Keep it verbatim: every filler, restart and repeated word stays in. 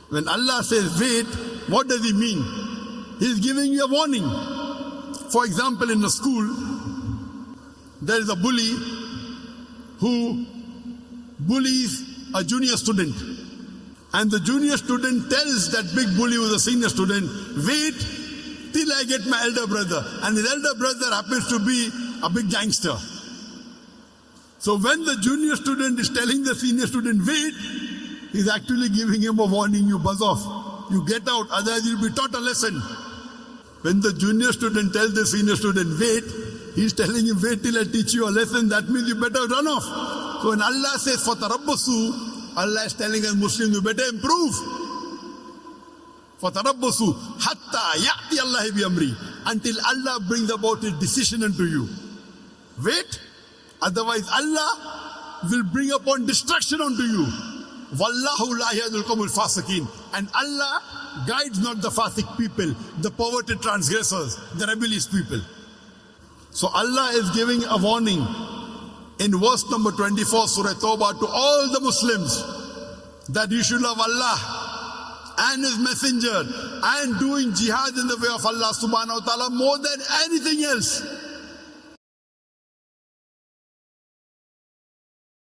When Allah says wait, what does He mean? He's giving you a warning. For example, in a school, there is a bully who bullies a junior student. And the junior student tells that big bully who is a senior student, wait till I get my elder brother. And his elder brother happens to be a big gangster. So when the junior student is telling the senior student, wait, he's actually giving him a warning, you buzz off. You get out, otherwise you'll be taught a lesson. When the junior student tells the senior student, wait, he's telling him, wait till I teach you a lesson. That means you better run off. So when Allah says, فَتَرَبَّصُوا, Allah is telling us Muslims, you better improve. فَتَرَبَّصُوا حَتَّى يَأْتِيَ اللَّهِ بِأَمْرِهِ, until Allah brings about His decision unto you. Wait, otherwise Allah will bring upon destruction unto you. وَاللَّهُ لَا يَهْدِي الْقَوْمَ الْفَاسِقِينَ, and Allah guides not the fasik people, the perverted transgressors, the rebellious people. So Allah is giving a warning in verse number twenty-four, Surah Tawbah, to all the Muslims that you should love Allah and His Messenger and doing jihad in the way of Allah subhanahu wa ta'ala more than anything else.